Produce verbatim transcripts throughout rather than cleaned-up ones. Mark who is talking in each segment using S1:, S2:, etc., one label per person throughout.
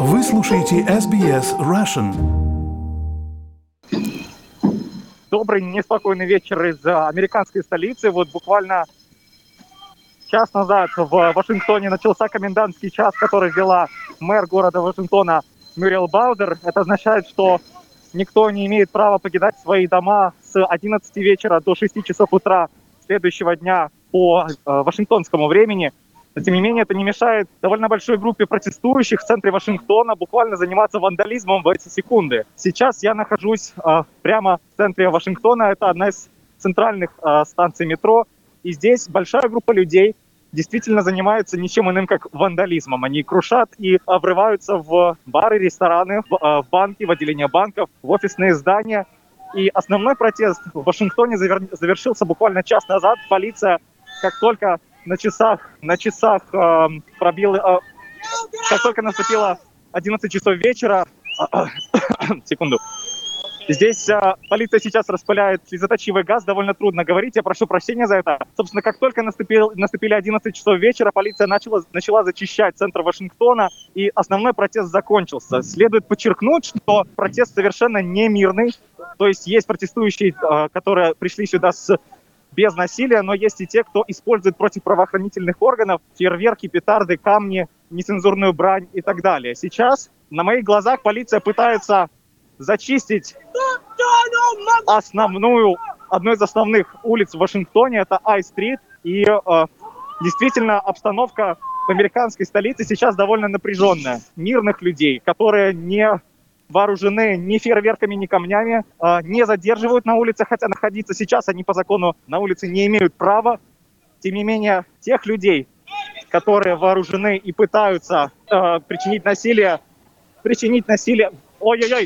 S1: Вы слушаете эс би эс Russian.
S2: Добрый, неспокойный вечер из американской столицы. Вот буквально час назад в Вашингтоне начался комендантский час, который ввела мэр города Вашингтона Мюриэл Баудер. Это означает, что никто не имеет права покидать свои дома с одиннадцати вечера до шести часов утра следующего дня по э, вашингтонскому времени. Но, тем не менее, это не мешает довольно большой группе протестующих в центре Вашингтона буквально заниматься вандализмом в эти секунды. Сейчас я нахожусь э, прямо в центре Вашингтона. Это одна из центральных э, станций метро. И здесь большая группа людей действительно занимается ничем иным, как вандализмом. Они крушат и врываются в бары, рестораны, в, э, в банки, в отделения банков, в офисные здания. И основной протест в Вашингтоне завер... завершился буквально час назад. Полиция, как только на часах, на часах э, пробил, э, как только наступило одиннадцать часов вечера, э, э, секунду, здесь э, полиция сейчас распыляет слезоточивый газ, довольно трудно говорить, я прошу прощения за это. Собственно, как только наступил, наступили одиннадцать часов вечера, полиция начала, начала зачищать центр Вашингтона, и основной протест закончился. Следует подчеркнуть, что протест совершенно не мирный, то есть есть протестующие, э, которые пришли сюда с без насилия, но есть и те, кто использует против правоохранительных органов фейерверки, петарды, камни, нецензурную брань и так далее. Сейчас на моих глазах полиция пытается зачистить основную, одну из основных улиц в Вашингтоне, это Ай-стрит, и э, действительно обстановка в американской столице сейчас довольно напряженная. Мирных людей, которые не вооружены ни фейерверками, ни камнями, не задерживают на улице, хотя находиться сейчас они по закону на улице не имеют права. Тем не менее, тех людей, которые вооружены и пытаются э, причинить насилие, причинить насилие... Ой-ой-ой!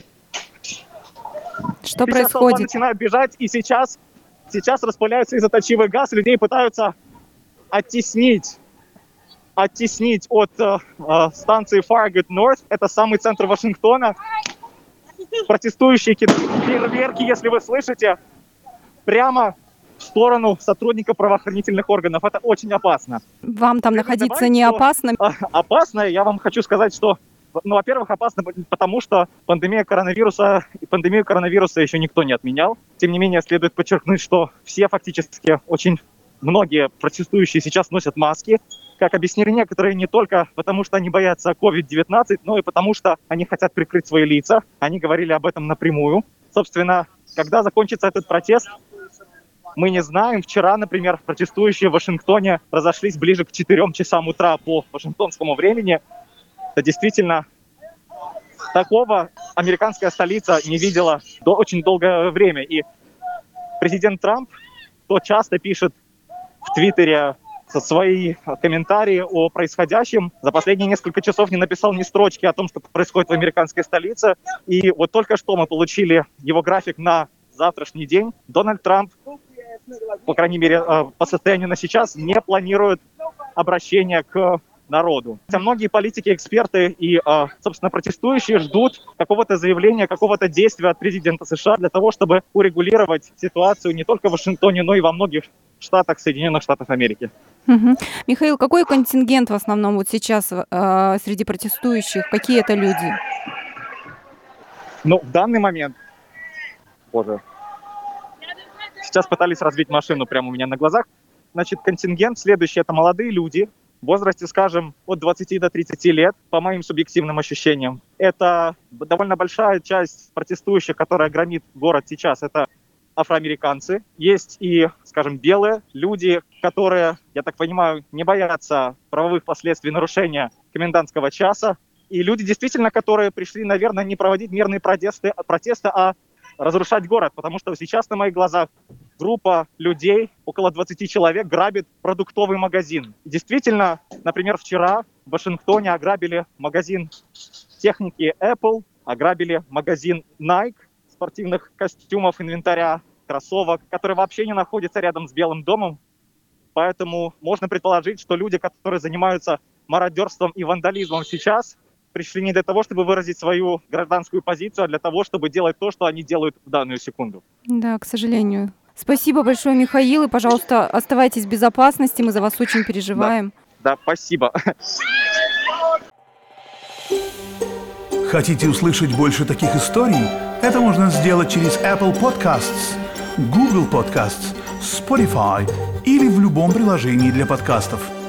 S3: Что
S2: сейчас
S3: происходит?
S2: Начинают бежать, и сейчас, сейчас распыляется изоточивый газ, людей пытаются оттеснить. оттеснить от э, э, станции Farragut North. Это самый центр Вашингтона. Протестующие фейерверки, если вы слышите, прямо в сторону сотрудников правоохранительных органов. Это очень опасно.
S3: Вам там
S2: Следует
S3: находиться
S2: добавить,
S3: не
S2: что,
S3: опасно?
S2: э, опасно, я вам хочу сказать, что, ну, во-первых, опасно, потому что пандемия коронавируса, пандемию коронавируса еще никто не отменял. Тем не менее, следует подчеркнуть, что все фактически очень многие протестующие сейчас носят маски. Как объяснили некоторые, не только потому, что они боятся ковид девятнадцать, но и потому, что они хотят прикрыть свои лица. Они говорили об этом напрямую. Собственно, когда закончится этот протест, мы не знаем. Вчера, например, протестующие в Вашингтоне разошлись ближе к четырем часам утра по вашингтонскому времени. Это действительно такого американская столица не видела до очень долгое время. И президент Трамп, то часто пишет в Твиттере свои комментарии о происходящем. За последние несколько часов не написал ни строчки о том, что происходит в американской столице. И вот только что мы получили его график на завтрашний день. Дональд Трамп, по крайней мере, по состоянию на сейчас, не планирует обращение к народу. Хотя многие политики, эксперты и, собственно, протестующие ждут какого-то заявления, какого-то действия от президента США для того, чтобы урегулировать ситуацию не только в Вашингтоне, но и во многих штатах Соединенных Штатов Америки.
S3: Угу. Михаил, какой контингент в основном вот сейчас э, среди протестующих? Какие это люди?
S2: Ну, в данный момент... Боже. Сейчас пытались разбить машину прямо у меня на глазах. Значит, контингент следующий — это молодые люди в возрасте, скажем, от двадцати до тридцати лет, по моим субъективным ощущениям. Это довольно большая часть протестующих, которая громит город сейчас. Это афроамериканцы. Есть и, скажем, белые люди, которые, я так понимаю, не боятся правовых последствий нарушения комендантского часа. И люди, действительно, которые пришли, наверное, не проводить мирные протесты, протесты, а разрушать город. Потому что сейчас на моих глазах группа людей, около двадцати человек, грабит продуктовый магазин. И действительно, например, вчера в Вашингтоне ограбили магазин техники Apple, ограбили магазин Nike, спортивных костюмов, инвентаря, кроссовок, которые вообще не находятся рядом с Белым домом. Поэтому можно предположить, что люди, которые занимаются мародерством и вандализмом сейчас, пришли не для того, чтобы выразить свою гражданскую позицию, а для того, чтобы делать то, что они делают в данную секунду.
S3: Да, к сожалению. Спасибо большое, Михаил, и, пожалуйста, оставайтесь в безопасности, мы за вас очень переживаем.
S2: Да, да, спасибо.
S1: Хотите услышать больше таких историй? Это можно сделать через Apple Podcasts, Google Podcasts, Spotify или в любом приложении для подкастов.